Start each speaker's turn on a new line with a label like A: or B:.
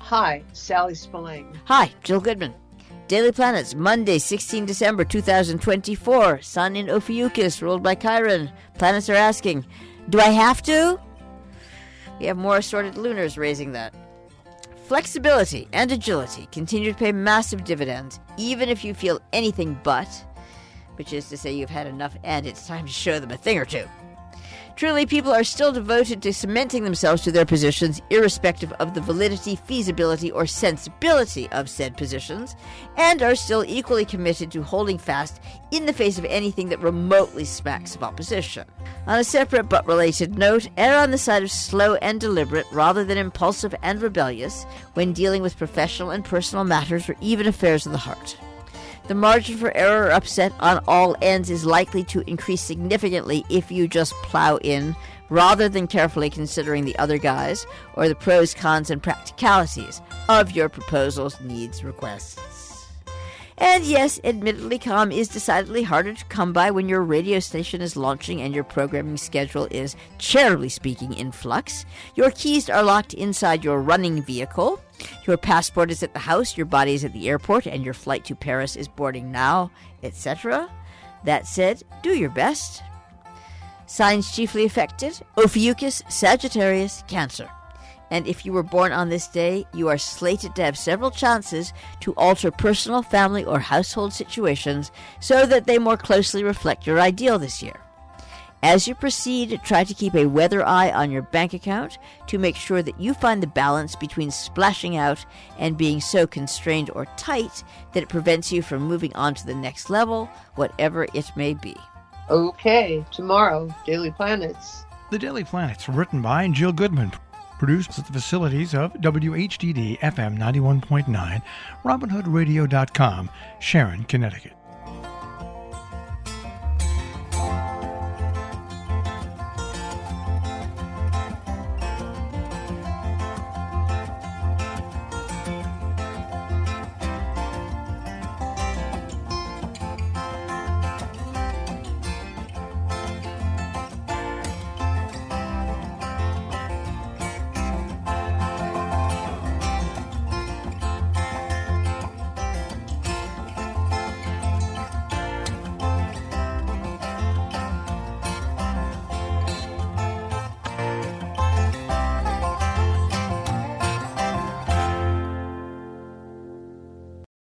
A: Hi, Sally Spillane.
B: Hi, Jill Goodman. Daily Planets, Monday, 16 December 2024. Sun in Ophiuchus, ruled by Chiron. Planets are asking, do I have to? We have more assorted lunars raising that. Flexibility and agility continue to pay massive dividends, even if you feel anything but, which is to say you've had enough and it's time to show them a thing or two. Truly, people are still devoted to cementing themselves to their positions, irrespective of the validity, feasibility, or sensibility of said positions, and are still equally committed to holding fast in the face of anything that remotely smacks of opposition. On a separate but related note, err on the side of slow and deliberate rather than impulsive and rebellious when dealing with professional and personal matters or even affairs of the heart. The margin for error or upset on all ends is likely to increase significantly if you just plow in, rather than carefully considering the other guys or the pros, cons, and practicalities of your proposals, needs, requests. And yes, admittedly, calm is decidedly harder to come by when your radio station is launching and your programming schedule is, charitably speaking, in flux. Your keys are locked inside your running vehicle. Your passport is at the house, your body is at the airport, and your flight to Paris is boarding now, etc. That said, do your best. Signs chiefly affected: Ophiuchus, Sagittarius, Cancer. And if you were born on this day, you are slated to have several chances to alter personal, family, or household situations so that they more closely reflect your ideal this year. As you proceed, try to keep a weather eye on your bank account to make sure that you find the balance between splashing out and being so constrained or tight that it prevents you from moving on to the next level, whatever it may be.
A: Okay, tomorrow, Daily Planets.
C: The Daily Planets, written by Jill Goodman, produced at the facilities of WHDD FM 91.9, RobinHoodRadio.com, Sharon, Connecticut.